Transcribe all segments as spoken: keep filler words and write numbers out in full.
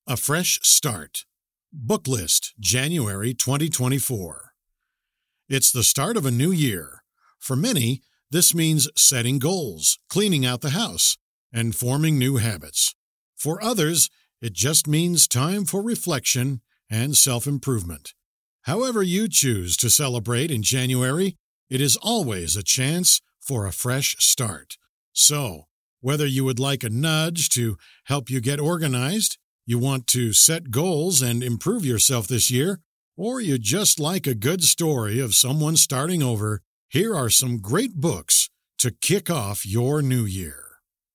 A Fresh Start. Book List, January twenty twenty-four. It's the start of a new year. For many, this means setting goals, cleaning out the house, and forming new habits. For others, it just means time for reflection and self-improvement. However you choose to celebrate in January, it is always a chance for a fresh start. So, whether you would like a nudge to help you get organized, you want to set goals and improve yourself this year, or you just like a good story of someone starting over, here are some great books to kick off your new year.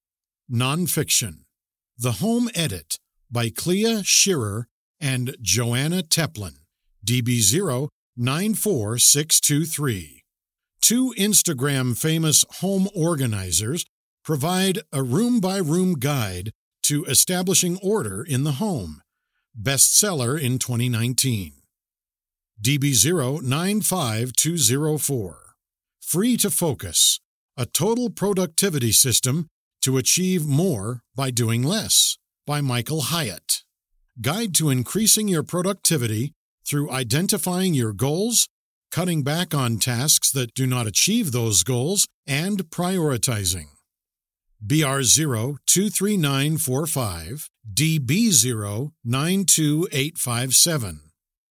Nonfiction. The Home Edit by Clea Shearer and Joanna Teplin, D B zero nine four six two three. Two Instagram famous home organizers provide a room-by-room guide to establishing order in the home. Bestseller in twenty nineteen. D B zero nine five two zero four. Free to Focus, a total productivity system to achieve more by doing less, by Michael Hyatt. Guide to increasing your productivity through identifying your goals, cutting back on tasks that do not achieve those goals, and prioritizing. B R zero two three nine four five, D B zero nine two eight five seven.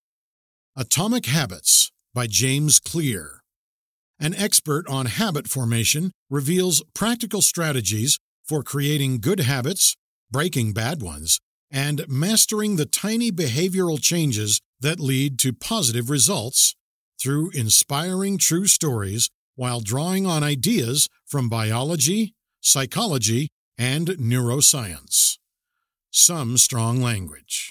Atomic Habits by James Clear. An expert on habit formation reveals practical strategies for creating good habits, breaking bad ones, and mastering the tiny behavioral changes that lead to positive results through inspiring true stories while drawing on ideas from biology, psychology, and neuroscience. Some strong language.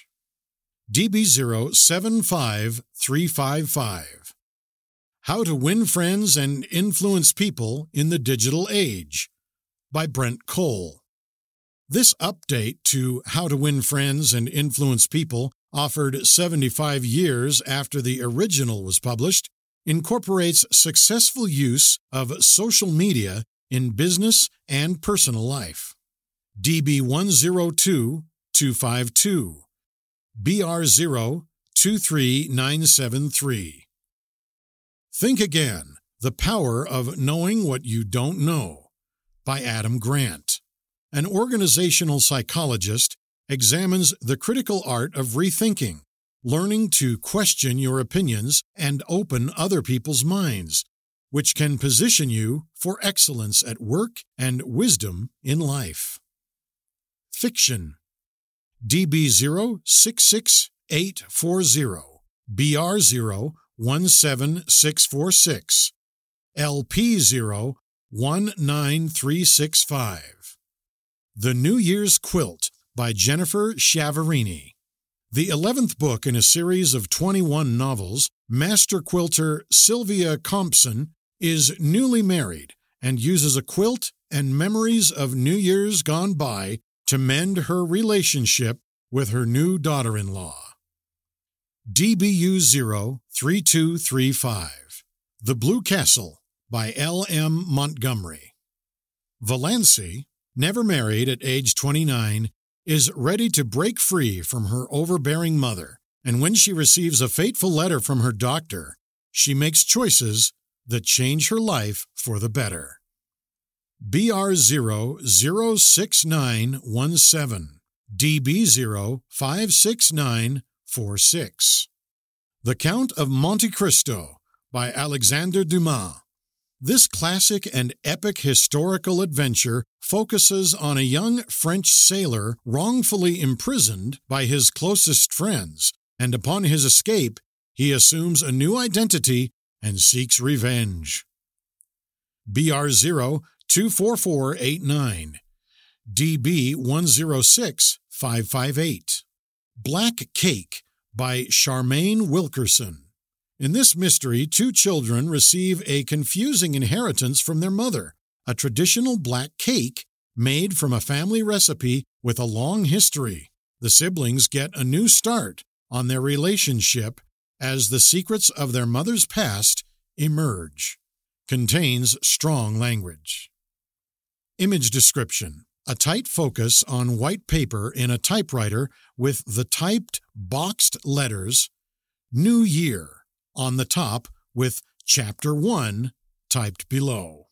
D B zero seven five three five five. How to Win Friends and Influence People in the Digital Age by Brent Cole. This update to How to Win Friends and Influence People, offered seventy-five years after the original was published, incorporates successful use of social media in business and personal life. D B one zero two two five two. B R zero two three nine seven three. Think Again, The Power of Knowing What You Don't Know by Adam Grant. An organizational psychologist examines the critical art of rethinking, learning to question your opinions and open other people's minds, which can position you for excellence at work and wisdom in life. Fiction. D B zero six six eight four zero, B R zero one seven six four six, L P zero one nine three six five. The New Year's Quilt by Jennifer Chiaverini. The eleventh book in a series of twenty-one novels, master quilter Sylvia Compson is newly married and uses a quilt and memories of New Year's gone by to mend her relationship with her new daughter-in-law. D B U zero three two three five. The Blue Castle by L M Montgomery. Valancy, never married at age twenty-nine, is ready to break free from her overbearing mother, and when she receives a fateful letter from her doctor, she makes choices that change her life for the better. B R zero zero six nine one seven, D B zero five six nine four six. The Count of Monte Cristo by Alexandre Dumas. This classic and epic historical adventure focuses on a young French sailor wrongfully imprisoned by his closest friends, and upon his escape, he assumes a new identity and seeks revenge. B R zero two four four eight nine, D B one zero six five five eight. Black Cake by Charmaine Wilkerson. In this mystery, two children receive a confusing inheritance from their mother, a traditional black cake made from a family recipe with a long history. The siblings get a new start on their relationship as the secrets of their mother's past emerge. Contains strong language. Image description. A tight focus on white paper in a typewriter with the typed boxed letters New Year on the top with Chapter one typed below.